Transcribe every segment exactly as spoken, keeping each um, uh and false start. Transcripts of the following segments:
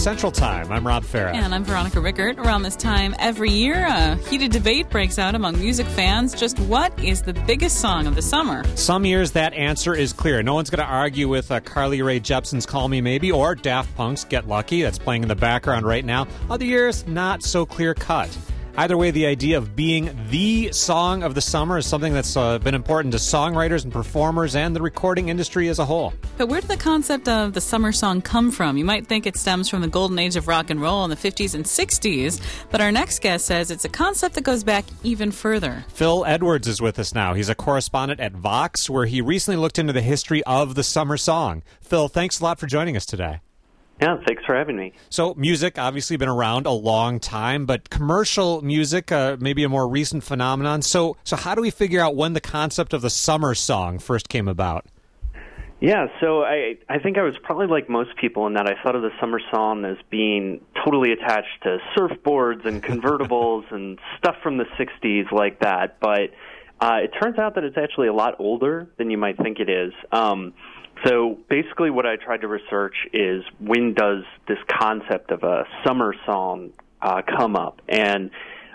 Central Time. I'm Rob Farah. And I'm Veronica Rickert. Around this time every year, a heated debate breaks out among music fans. Just what is the biggest song of the summer? Some years that answer is clear. No one's going to argue with uh, Carly Rae Jepsen's Call Me Maybe or Daft Punk's Get Lucky. That's playing in the background right now. Other years, not so clear-cut. Either way, the idea of being the song of the summer is something that's uh, been important to songwriters and performers and the recording industry as a whole. But where did the concept of the summer song come from? You might think it stems from the golden age of rock and roll in the fifties and sixties, but our next guest says it's a concept that goes back even further. Phil Edwards is with us now. He's a correspondent at Vox, where he recently looked into the history of the summer song. Phil, thanks a lot for joining us today. Yeah, thanks for having me. So music, obviously been around a long time, but commercial music, uh, maybe a more recent phenomenon. So so how do we figure out when the concept of the summer song first came about? Yeah, so I I think I was probably like most people in that I thought of the summer song as being totally attached to surfboards and convertibles and stuff from the sixties like that. But uh, it turns out that it's actually a lot older than you might think it is. Um So basically what I tried to research is when does this concept of a summer song uh, come up? And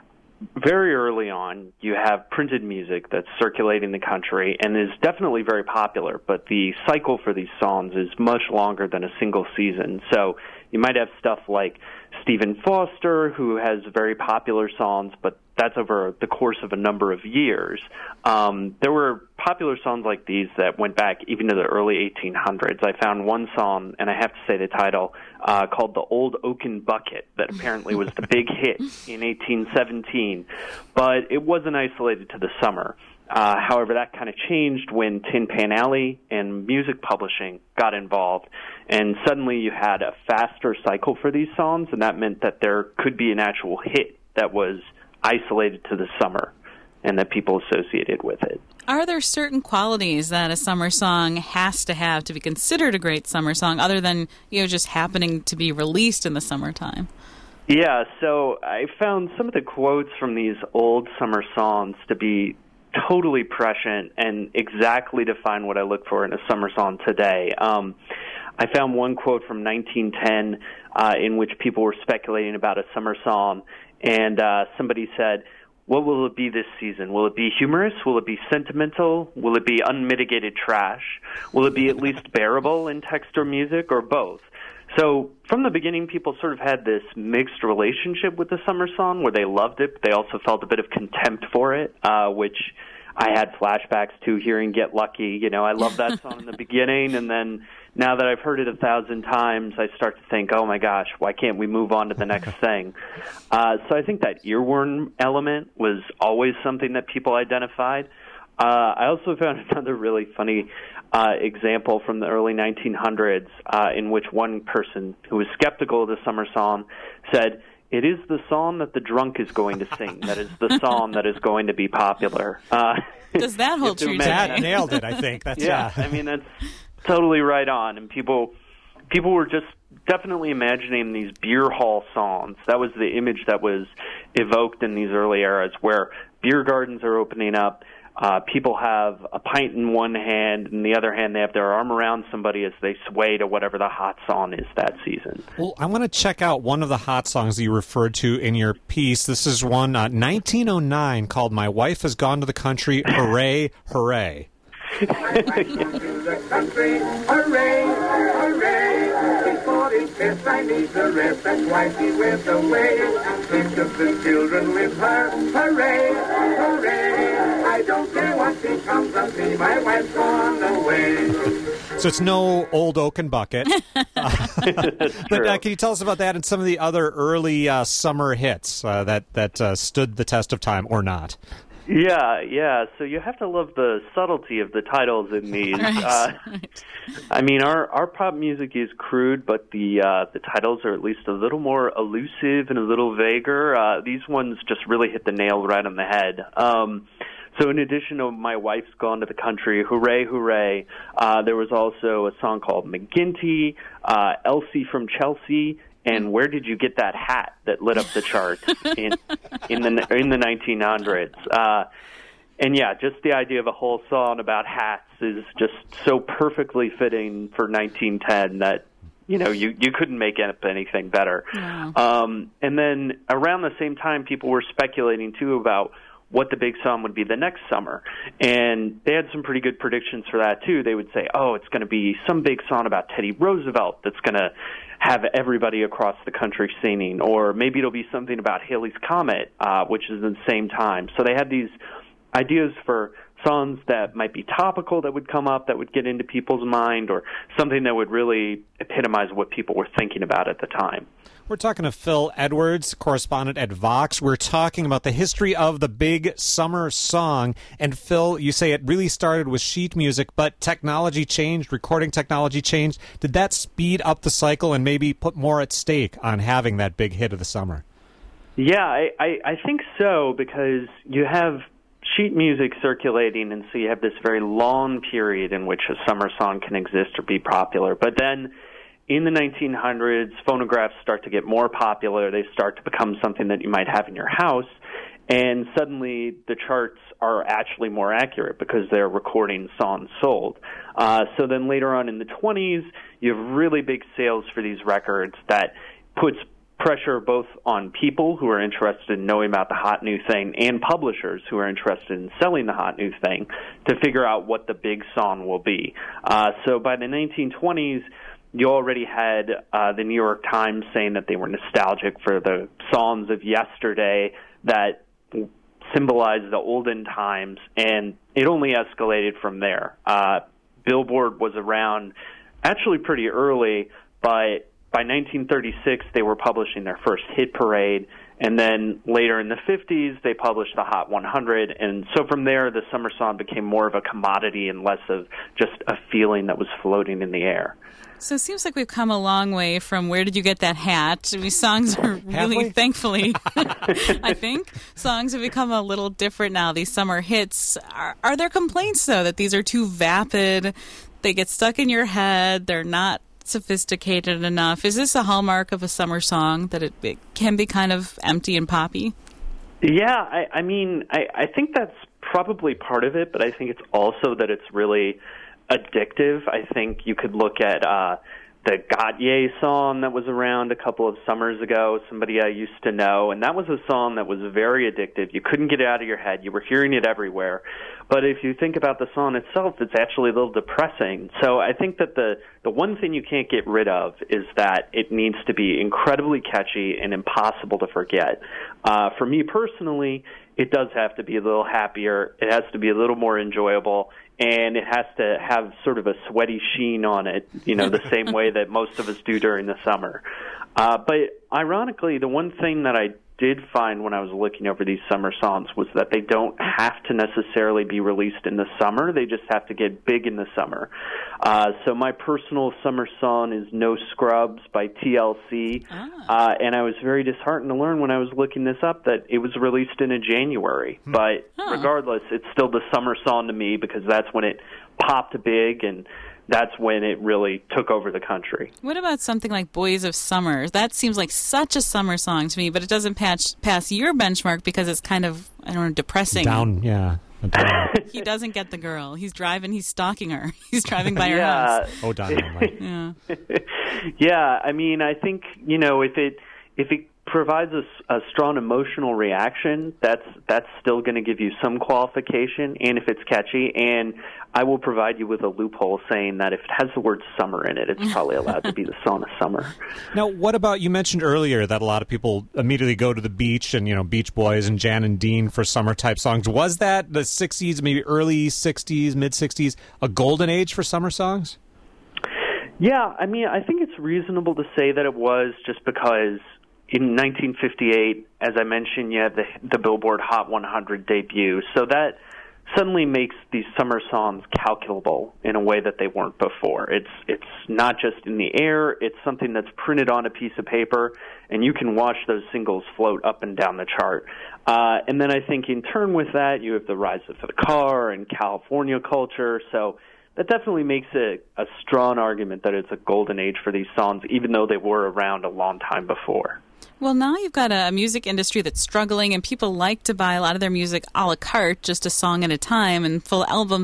very early on, you have printed music that's circulating the country and is definitely very popular, but the cycle for these songs is much longer than a single season. So you might have stuff like Stephen Foster, who has very popular songs, but that's over the course of a number of years. Um, there were popular songs like these that went back even to the early eighteen hundreds. I found one song, and I have to say the title, uh, called The Old Oaken Bucket, that apparently was the big hit in eighteen seventeen, but it wasn't isolated to the summer. Uh, however, that kind of changed when Tin Pan Alley and music publishing got involved, and suddenly you had a faster cycle for these songs, and that meant that there could be an actual hit that was isolated to the summer and that people associated with it. Are there certain qualities that a summer song has to have to be considered a great summer song, other than, you know, just happening to be released in the summertime? Yeah, so I found some of the quotes from these old summer songs to be totally prescient and exactly define what I look for in a summer song today. Um, I found one quote from nineteen ten uh, in which people were speculating about a summer song, and uh, somebody said, what will it be this season? Will it be humorous? Will it be sentimental? Will it be unmitigated trash? Will it be at least bearable in text or music, or both? So from the beginning, people sort of had this mixed relationship with the summer song where they loved it, but they also felt a bit of contempt for it, uh, which I had flashbacks to hearing Get Lucky. You know, I loved that song in the beginning, and then now that I've heard it a thousand times, I start to think, oh my gosh, why can't we move on to the next thing? Uh, so I think that earworm element was always something that people identified. Uh, I also found another really funny uh, example from the early nineteen hundreds uh, in which one person who was skeptical of the summer song said, it is the song that the drunk is going to sing. That is the song that is going to be popular. Uh, Does that hold true today? That nailed it, I think. That's, yeah, yeah. I mean, that's totally right on. And people people were just definitely imagining these beer hall songs. That was the image that was evoked in these early eras, where beer gardens are opening up. Uh, people have a pint in one hand, and in the other hand, they have their arm around somebody as they sway to whatever the hot song is that season. Well, I want to check out one of the hot songs that you referred to in your piece. This is one, uh, nineteen oh nine, called My Wife Has Gone to the Country, Hooray, Hooray. To the country, hooray, hooray. Before it gets, I need the rest. That's why she went away. Think of the children with her. Hooray, hooray. I don't care what becomes of me. My wife's gone away. So it's no Old Oaken Bucket. uh, but uh, can you tell us about that and some of the other early uh, summer hits uh, that, that uh, stood the test of time or not? Yeah, yeah. So you have to love the subtlety of the titles in these. Right. Uh, I mean, our, our pop music is crude, but the uh, the titles are at least a little more elusive and a little vaguer. Uh, these ones just really hit the nail right on the head. Um, so in addition to My Wife's Gone to the Country, Hooray, Hooray, uh, there was also a song called McGinty, uh, Elsie from Chelsea, and Where Did You Get That Hat that lit up the charts in in the in the nineteen hundreds. Uh, and yeah, just the idea of a whole song about hats is just so perfectly fitting for nineteen ten that you know, you, you couldn't make up anything better. Wow. Um, and then around the same time, people were speculating, too, about what the big song would be the next summer. And they had some pretty good predictions for that, too. They would say, oh, it's going to be some big song about Teddy Roosevelt that's going to have everybody across the country singing. Or maybe it'll be something about Halley's Comet, uh, which is at the same time. So they had these ideas for songs that might be topical that would come up, that would get into people's mind, or something that would really epitomize what people were thinking about at the time. We're talking to Phil Edwards, correspondent at Vox. We're talking about the history of the big summer song. And Phil, you say it really started with sheet music, but technology changed, recording technology changed. Did that speed up the cycle and maybe put more at stake on having that big hit of the summer? Yeah, I, I, I think so, because you have sheet music circulating, and so you have this very long period in which a summer song can exist or be popular. But then in the nineteen hundreds, phonographs start to get more popular. They start to become something that you might have in your house, and suddenly the charts are actually more accurate because they're recording songs sold. Uh, so then later on in the twenties, you have really big sales for these records that puts pressure both on people who are interested in knowing about the hot new thing and publishers who are interested in selling the hot new thing to figure out what the big song will be. Uh, so by the nineteen twenties, you already had uh, the New York Times saying that they were nostalgic for the songs of yesterday that symbolized the olden times, and it only escalated from there. Uh, Billboard was around actually pretty early, but by nineteen thirty-six, they were publishing their first hit parade, and then later in the fifties, they published the Hot one hundred, and so from there, the summer song became more of a commodity and less of just a feeling that was floating in the air. So it seems like we've come a long way from where did you get that hat? I mean, songs are really, thankfully, I think, songs have become a little different now, these summer hits. Are, are there complaints, though, that these are too vapid, they get stuck in your head, they're not sophisticated enough? Is this a hallmark of a summer song, that it, it can be kind of empty and poppy? Yeah, I, I mean, I, I think that's probably part of it, but I think it's also that it's really addictive. I think you could look at uh, the Gautier song that was around a couple of summers ago, Somebody I Used to Know, and that was a song that was very addictive. You couldn't get it out of your head. You were hearing it everywhere. But if you think about the song itself, it's actually a little depressing. So I think that the, the one thing you can't get rid of is that it needs to be incredibly catchy and impossible to forget. Uh, for me personally, it does have to be a little happier. It has to be a little more enjoyable. And it has to have sort of a sweaty sheen on it, you know, the same way that most of us do during the summer. Uh, but ironically, the one thing that I did find when I was looking over these summer songs was that they don't have to necessarily be released in the summer. They just have to get big in the summer. Uh, so my personal summer song is No Scrubs by T L C. Ah. Uh, and I was very disheartened to learn when I was looking this up that it was released in a January. Hmm. But huh. regardless, it's still the summer song to me because that's when it popped big, and that's when it really took over the country. What about something like Boys of Summer? That seems like such a summer song to me, but it doesn't patch, pass your benchmark because it's kind of, I don't know, depressing. Down, yeah. He doesn't get the girl. He's driving, he's stalking her. He's driving by her yeah. house. Oh, Dynamite. Yeah. Yeah, I mean, I think, you know, if it if it provides a, a strong emotional reaction, that's that's still going to give you some qualification, and if it's catchy, and I will provide you with a loophole saying that if it has the word summer in it, it's probably allowed to be the song of summer. Now, what about, you mentioned earlier that a lot of people immediately go to the beach and, you know, Beach Boys and Jan and Dean for summer-type songs. Was that the sixties, maybe early sixties, mid-sixties, a golden age for summer songs? Yeah, I mean, I think it's reasonable to say that it was, just because in nineteen fifty-eight, as I mentioned, you had the, the Billboard Hot one hundred debut. So that suddenly makes these summer songs calculable in a way that they weren't before. It's it's not just in the air. It's something that's printed on a piece of paper, and you can watch those singles float up and down the chart. Uh, and then I think in turn with that, you have the rise of the car and California culture. So that definitely makes it a strong argument that it's a golden age for these songs, even though they were around a long time before. Well, now you've got a music industry that's struggling, and people like to buy a lot of their music a la carte, just a song at a time, and full albums aren't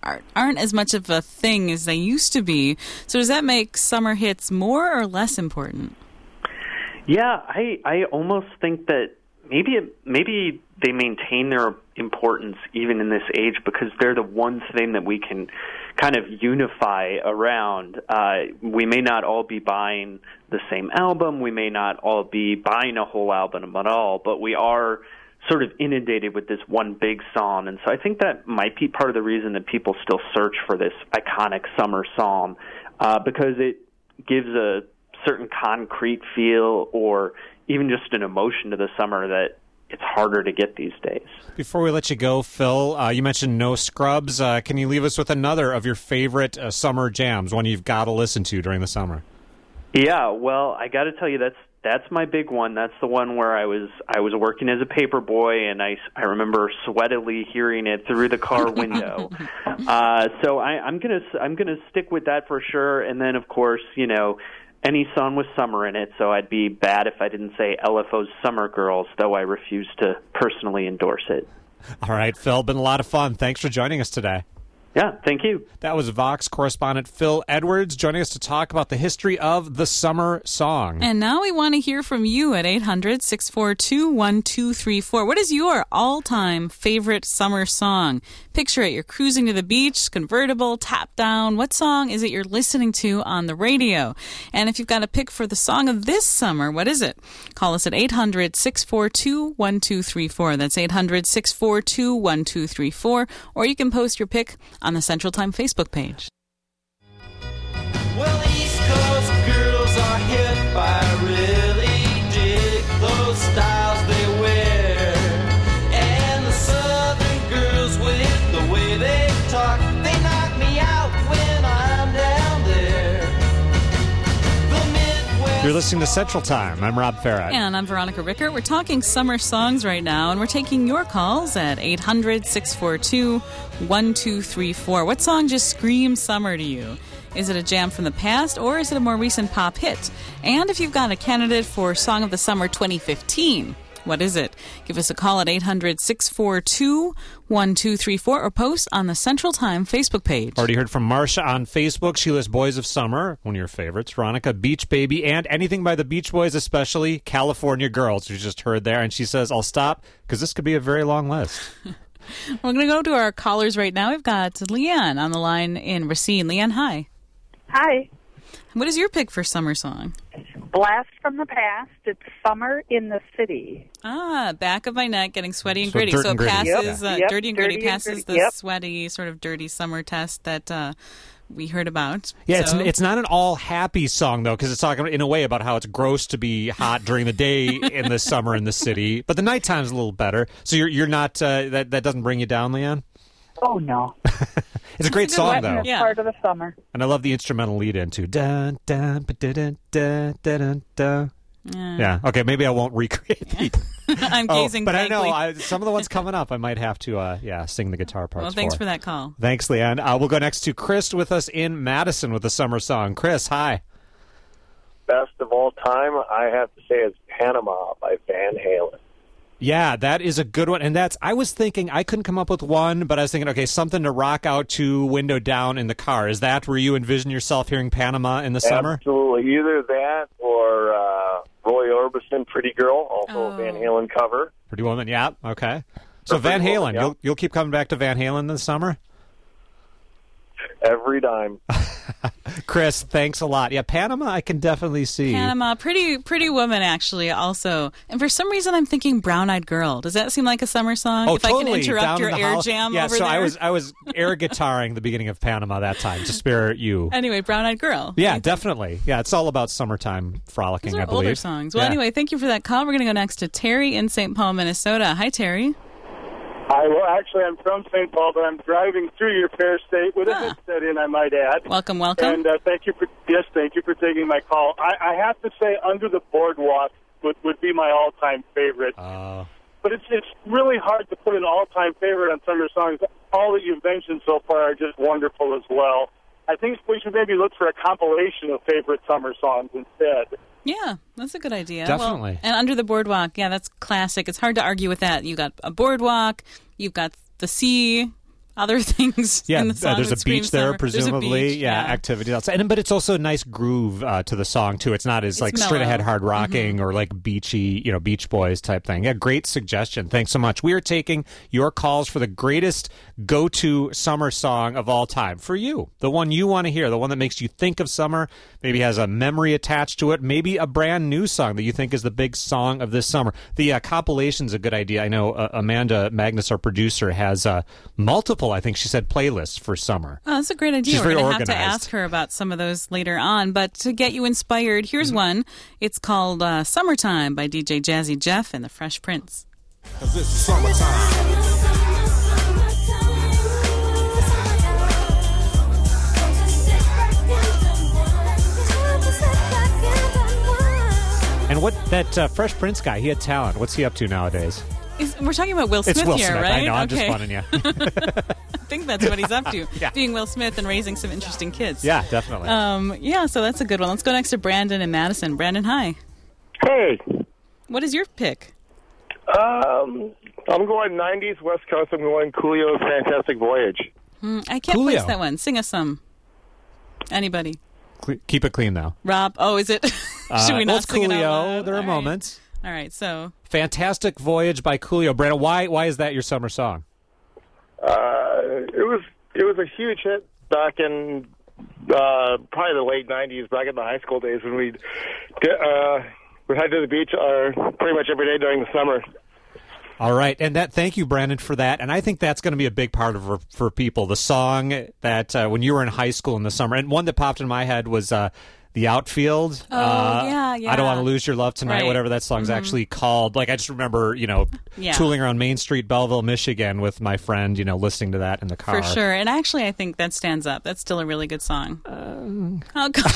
aren't, aren't as much of a thing as they used to be. So does that make summer hits more or less important? Yeah, I I almost think that maybe it, maybe they maintain their importance even in this age because they're the one thing that we can kind of unify around. Uh, we may not all be buying the same album. We may not all be buying a whole album at all, but we are sort of inundated with this one big song. And so I think that might be part of the reason that people still search for this iconic summer song uh, because it gives a certain concrete feel or even just an emotion to the summer that it's harder to get these days. Before we let you go, Phil, uh, you mentioned No Scrubs. Uh, can you leave us with another of your favorite uh, summer jams, one you've got to listen to during the summer? Yeah, well, I got to tell you, that's that's my big one. That's the one where I was I was working as a paper boy, and I, I remember sweatily hearing it through the car window. uh, so I, I'm gonna I'm gonna stick with that for sure. And then, of course, you know, any song with summer in it, so I'd be bad if I didn't say L F O's Summer Girls, though I refuse to personally endorse it. All right, Phil, been a lot of fun. Thanks for joining us today. Yeah, thank you. That was Vox correspondent Phil Edwards joining us to talk about the history of the summer song. And now we want to hear from you at eight hundred, six four two, one two three four. What is your all-time favorite summer song? Picture it, you're cruising to the beach, convertible, tap down. What song is it you're listening to on the radio? And if you've got a pick for the song of this summer, what is it? Call us at eight hundred, six four two, one two three four. That's eight hundred, six four two, one two three four. Or you can post your pick on the Central Time Facebook page. Well, East Coast girls are hip. I really dig those styles they wear. And the Southern girls with the way they talk, they knock me out when I'm down there. The Midwest. You're listening to Central Time. I'm Rob Farrett. And I'm Veronica Rickert. We're talking summer songs right now, and we're taking your calls at eight hundred, six four two, one two three four. What song just screams summer to you? Is it a jam from the past, or is it a more recent pop hit? And if you've got a candidate for Song of the Summer twenty fifteen, what is it? Give us a call at eight hundred, six four two, one two three four or post on the Central Time Facebook page. Already heard from Marsha on Facebook. She lists Boys of Summer, one of your favorites. Veronica, Beach Baby, and anything by the Beach Boys, especially California Girls, you just heard there. And she says, I'll stop because this could be a very long list. We're going to go to our callers right now. We've got Leanne on the line in Racine. Leanne, hi. Hi. What is your pick for summer song? Blast from the past. It's Summer in the City. Ah, back of my neck, getting sweaty and So gritty. dirt So and it gritty. passes, Yep. uh, Yep. dirty and Dirty gritty and passes gritty. the Yep. sweaty, sort of dirty summer test that uh, we heard about. Yeah, So- it's it's not an all happy song though, because it's talking in a way about how it's gross to be hot during the day in the summer in the city, but the nighttime's a little better. So you're you're not uh, that that doesn't bring you down, Leanne? Oh, no. It's a great song Wetness though, is Yeah. part of the summer. and I love the instrumental lead into dun dun ba dun dun dun dun dun. Yeah. Yeah. Okay. Maybe I won't recreate the. I'm Oh, gazing but I know blankly. I, some of the ones coming up, I might have to, uh, yeah, sing the guitar parts. Well, thanks for. for that call. Thanks, Leanne. Uh, we'll go next to Chris with us in Madison with a summer song. Chris, hi. Best of all time, I have to say, is Panama by Van Halen. Yeah, that is a good one. And that's, I was thinking, I couldn't come up with one, but I was thinking, okay, something to rock out to, window down in the car. Is that where you envision yourself hearing Panama in the summer? Absolutely. Either that or uh, Roy Orbison, Pretty Girl, also Oh. a Van Halen cover. Pretty Woman, yeah, okay. So Or Van Pretty Halen, Woman, yeah. you'll you'll keep coming back to Van Halen in the summer? Every dime. Chris, thanks a lot. Yeah, Panama, I can definitely see. Panama, pretty pretty woman, actually, also. And for some reason, I'm thinking Brown Eyed Girl. Does that seem like a summer song? Oh, if totally. I can interrupt Down your in the air hollow- jam yeah, over so there. I was I was air guitaring the beginning of Panama that time to spare you. Anyway, Brown Eyed Girl. Yeah, definitely. Yeah, it's all about summertime frolicking, Those are I believe. older songs. Well, Yeah. anyway, thank you for that call. We're going to go next to Terry in Saint Paul, Minnesota. Hi, Terry. Hi, well, actually, I'm from Saint Paul, but I'm driving through your fair state with a Ah. headset in, I might add. Welcome, welcome. And uh, thank you for yes, thank you for taking my call. I, I have to say, Under the Boardwalk would, would be my all-time favorite. Uh, But it's it's really hard to put an all-time favorite on summer songs. All that you've mentioned so far are just wonderful as well. I think we should maybe look for a compilation of favorite summer songs instead. Yeah, that's a good idea. Definitely. Well, and Under the Boardwalk, yeah, that's classic. It's hard to argue with that. You got a boardwalk, you've got the sea, other things Yeah, in the uh, song. there's that a scream beach there, summer. There's a presumably. beach, yeah, yeah. activities outside. And, but it's also a nice groove uh, to the song, too. It's not as It's like mellow. straight ahead hard rocking Mm-hmm. or like beachy, you know, Beach Boys type thing. Yeah, great suggestion. Thanks so much. We are taking your calls for the greatest go-to summer song of all time. For you, the one you want to hear, the one that makes you think of summer, maybe has a memory attached to it, maybe a brand new song that you think is the big song of this summer. The uh, compilation's a good idea. I know uh, Amanda Magnus, our producer, has uh, multiple, I think she said, playlists for summer. Oh, that's a great idea. She's We're very going to have to organized. ask her about some of those later on. But to get you inspired, here's Mm-hmm. one. It's called uh, Summertime by D J Jazzy Jeff and the Fresh Prince. 'Cause it's summertime. And what that uh, Fresh Prince guy, he had talent. What's he up to nowadays? Is, we're talking about Will Smith It's Will here, Smith. right? I know, I'm okay. just funning you. I think that's what he's up to, Yeah. being Will Smith and raising some interesting kids. Yeah, definitely. Um, yeah, so that's a good one. Let's go next to Brandon in Madison. Brandon, hi. Hey, What is your pick? um, I'm going nineties West Coast. I'm going Coolio's Fantastic Voyage. Hmm, I can't Coolio. place that one. Sing us some. Anybody? Cle- Keep it clean, though. Rob? Oh, is it? Uh, Should we well, not it's sing it out Coolio. loud? There are All right. moments. All right, so Fantastic Voyage by Coolio. Brandon, why why is that your summer song? Uh, it was it was a huge hit back in uh, probably the late nineties, back in the high school days when we'd get, uh, we head to the beach uh, pretty much every day during the summer. All right, and that. Thank you, Brandon, for that. And I think that's going to be a big part of for, for people. The song that uh, when you were in high school in the summer, and one that popped in my head was uh, "The Outfield." Oh, uh, yeah, yeah. I don't want to lose your love tonight. Right. Whatever that song's Mhm. actually called. Like I just remember, you know, Yeah. tooling around Main Street, Belleville, Michigan, with my friend. You know, listening to that in the car for sure. And actually, I think that stands up. That's still a really good song. oh, come,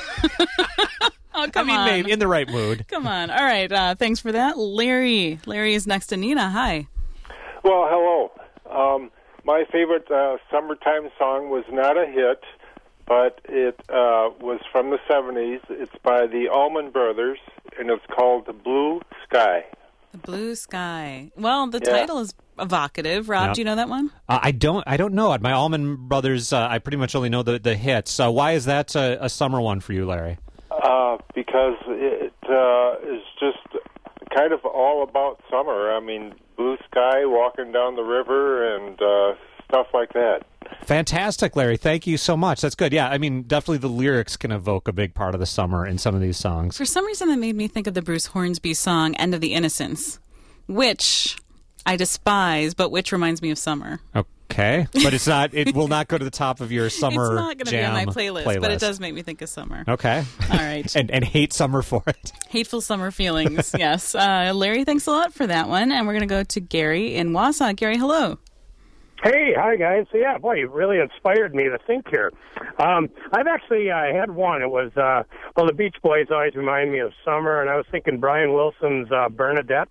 oh, come I mean, on. maybe in the right mood. Come on. All right. Uh, thanks for that. Larry. Larry is next to Nina. Hi. Well, hello. Um, my favorite uh, summertime song was not a hit, but it uh, was from the seventies. It's by the Allman Brothers, and it's called "The Blue Sky." The Blue Sky. Well, the Yeah. title is evocative. Rob, Yep. do you know that one? Uh, I don't. I don't know it. My Allman Brothers. Uh, I pretty much only know the the hits. Uh, why is that a, a summer one for you, Larry? Uh, because it uh, is just kind of all about summer. I mean, blue sky, walking down the river, and uh, stuff like that. Fantastic, Larry. Thank you so much. That's good. Yeah, I mean, definitely the lyrics can evoke a big part of the summer in some of these songs. For some reason, that made me think of the Bruce Hornsby song "End of the Innocence," which I despise, but which reminds me of summer. Okay, but it's not. It will not go to the top of your summer It's not going to be on jam my playlist, playlist. but it does make me think of summer. Okay. All right. and and hate summer for it. Hateful summer feelings. Yes. Uh, Larry, thanks a lot for that one. And we're going to go to Gary in Wausau. Gary, hello. Hey, hi guys. So yeah, boy, you really inspired me to think here. Um, I've actually uh, had one. It was uh, well, the Beach Boys always remind me of summer, and I was thinking Brian Wilson's uh, Bernadette.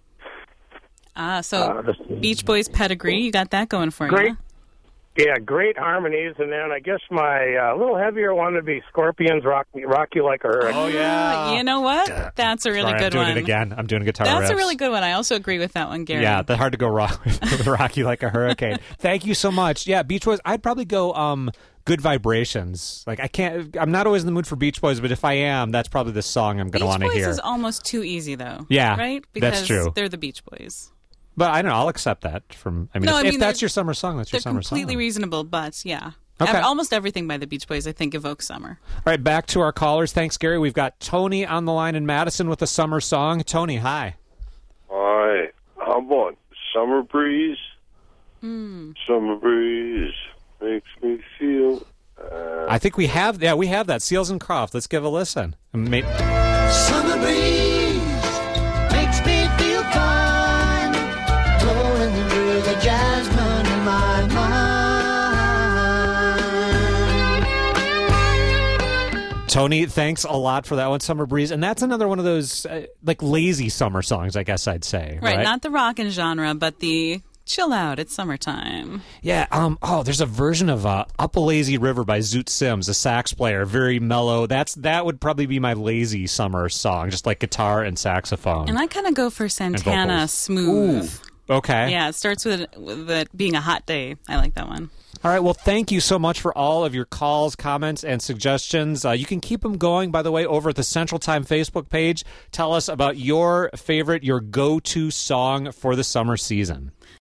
Ah, so Uh, this- Beach Boys pedigree. You got that going for you. Great. huh? Yeah, great harmonies, and then I guess my uh, little heavier one would be Scorpions, Rock, rock You Like a Hurricane. Oh yeah. You know what? That's a really Sorry, good I'm doing one. it again. I'm doing guitar That's riffs. a really good one. I also agree with that one, Gary. Yeah, they're hard to go wrong with, with Rocky Like a Hurricane. Thank you so much. Yeah, Beach Boys. I'd probably go um, Good Vibrations. Like I can't. I'm not always in the mood for Beach Boys, but if I am, that's probably the song I'm going to Beach want to Boys hear. is almost too easy, though. Yeah, right? that's Because true. they're the Beach Boys. But I don't know. I'll accept that from. I mean, No, if, I mean, if that's they're- your summer song, that's your They're summer completely song. reasonable, but yeah. Okay. Ev- Almost everything by the Beach Boys, I think, evokes summer. All right, back to our callers. Thanks, Gary. We've got Tony on the line in Madison with a summer song. Tony, hi. Hi, how about Summer Breeze? Mm. Summer Breeze makes me feel. Uh, I think we have. Yeah, we have that. Seals and Croft. Let's give a listen. Ma- Summer breeze makes me feel fine, blowing through the jasmine in my mind. Tony, thanks a lot for that one, Summer Breeze. And that's another one of those uh, like lazy summer songs, I guess I'd say. Right, Right, not the rockin' genre, but the chill out, it's summertime. Yeah. Um. Oh, there's a version of uh, "Up a Lazy River" by Zoot Sims, a sax player, very mellow. That's that would probably be my lazy summer song, just like guitar and saxophone. And I kind of go for Santana vocals. Smooth. Okay. Yeah, it starts with, with it being a hot day. I like that one. All right, well, thank you so much for all of your calls, comments, and suggestions. Uh, you can keep them going, by the way, over at the Central Time Facebook page. Tell us about your favorite, your go-to song for the summer season.